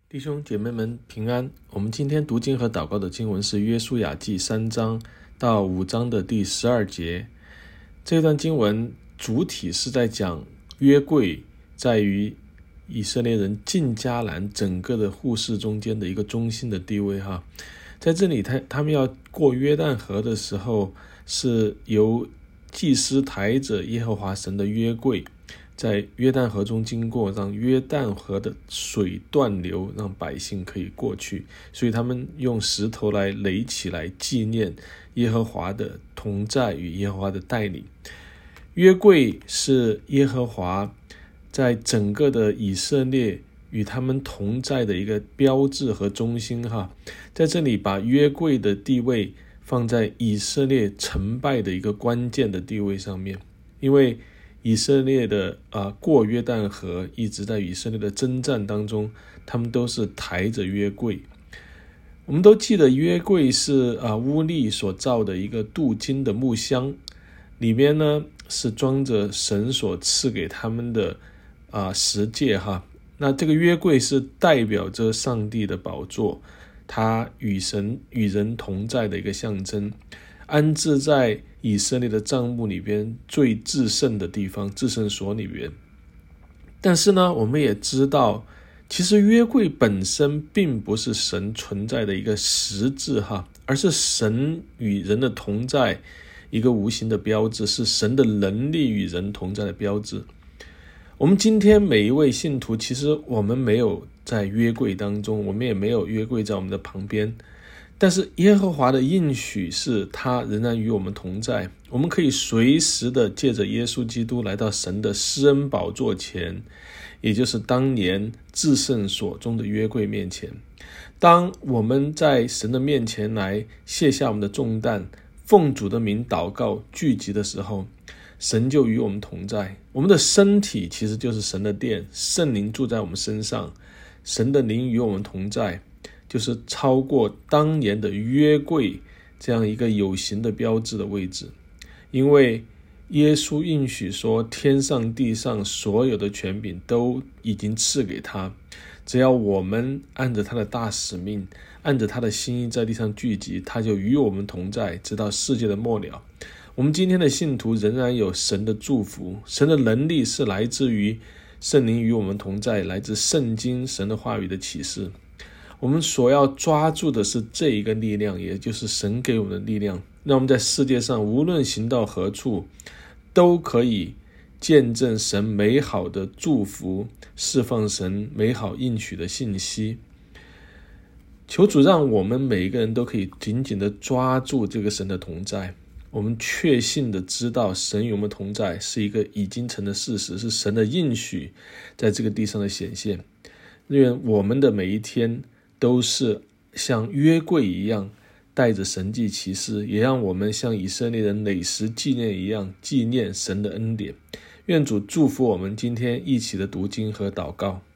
弟兄姐妹们平安。我们今天读经和祷告的经文是约书亚记3章到5章的第12节。这段经文主体是在讲约柜在于以色列人进迦南整个的户世中间的一个中心的地位哈。在这里他们要过约旦河的时候，是由祭司抬着耶和华神的约柜在约旦河中经过，让约旦河的水断流，让百姓可以过去。所以他们用石头来垒起来，纪念耶和华的同在与耶和华的带领。约柜是耶和华在整个的以色列与他们同在的一个标志和中心哈。在这里把约柜的地位放在以色列成败的一个关键的地位上面，因为以色列的过约旦河，一直在以色列的征战当中，他们都是抬着约柜。我们都记得约柜是乌利所造的一个镀金的木箱，里面呢是装着神所赐给他们的十诫哈。那这个约柜是代表着上帝的宝座，他与人同在的一个象征，安置在以色列的帐幕里边最至圣的地方，至圣所里边。但是呢，我们也知道，其实约柜本身并不是神存在的一个实质哈，而是神与人的同在一个无形的标志，是神的能力与人同在的标志。我们今天每一位信徒，其实我们没有在约柜当中，我们也没有约柜在我们的旁边，但是耶和华的应许是他仍然与我们同在，我们可以随时的借着耶稣基督来到神的施恩宝座前，也就是当年至圣所中的约柜面前。当我们在神的面前来卸下我们的重担，奉主的名祷告聚集的时候，神就与我们同在。我们的身体其实就是神的殿，圣灵住在我们身上，神的灵与我们同在，就是超过当年的约柜这样一个有形的标志的位置。因为耶稣应许说，天上地上所有的权柄都已经赐给他，只要我们按着他的大使命，按着他的心意在地上聚集，他就与我们同在，直到世界的末了。我们今天的信徒仍然有神的祝福，神的能力是来自于圣灵与我们同在，来自圣经神的话语的启示。我们所要抓住的是这一个力量，也就是神给我们的力量，让我们在世界上无论行到何处，都可以见证神美好的祝福，释放神美好应许的信息。求主让我们每一个人都可以紧紧的抓住这个神的同在，我们确信的知道神与我们同在是一个已经成的事实，是神的应许在这个地上的显现。愿我们的每一天都是像约柜一样带着神迹奇事，也让我们像以色列人累时纪念一样纪念神的恩典。愿主祝福我们今天一起的读经和祷告。